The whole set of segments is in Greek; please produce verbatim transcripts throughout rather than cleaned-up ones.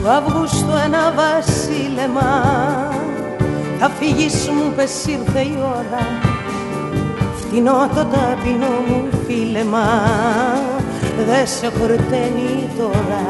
του Αυγούστου ένα βασίλεμα. Θα φύγεις μου πες ήρθε η ώρα, φτηνό το ταπεινό μου φίλεμα, δε σε χορταίνει τώρα.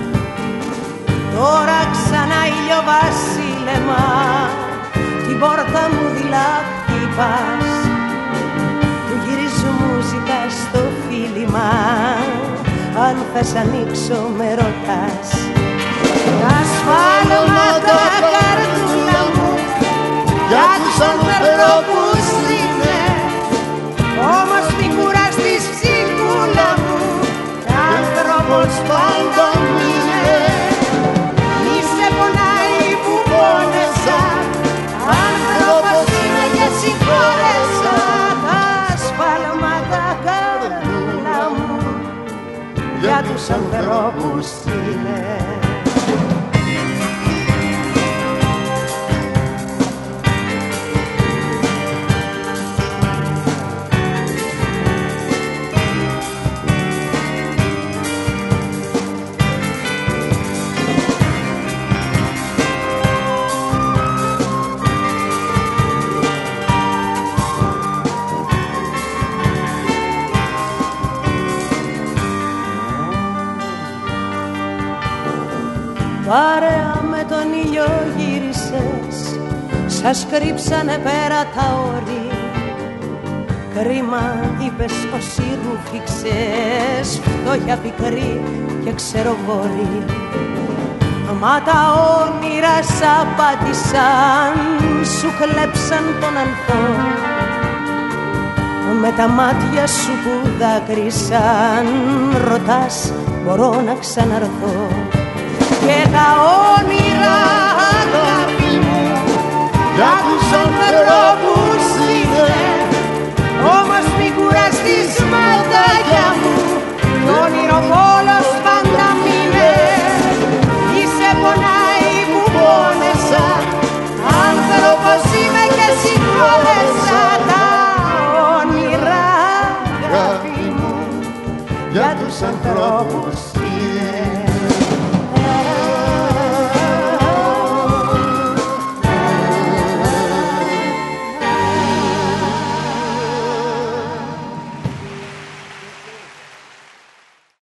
Τώρα ξανά ήλιο βασίλεμα, την πόρτα μου δειλά χτυπάς, του γυρισμού ζητάς το φίλημα, αν θες ανοίξω με ρωτάς. Τα σφάλματα καρδούλα μου για τους ανθρώπους είναι, όμως την κουραστής ψυχούλα μου άνθρωπος πάντα είναι. Μη σε πονάει που πόνεσα, άνθρωπος είμαι και συγχώρεσα. Τα σφάλματα καρδούλα μου για τους ανθρώπους είναι. Παρέα με τον ήλιο γύρισες, σας κρύψανε πέρα τα όρη. Κρίμα είπες όσοι ρούφηξες, φτώχεια πικρή και ξεροβόρη. Μα τα όνειρα σ' απάτησαν, σου κλέψαν τον ανθό, με τα μάτια σου που δάκρυσαν, ρωτάς μπορώ να ξαναρθώ.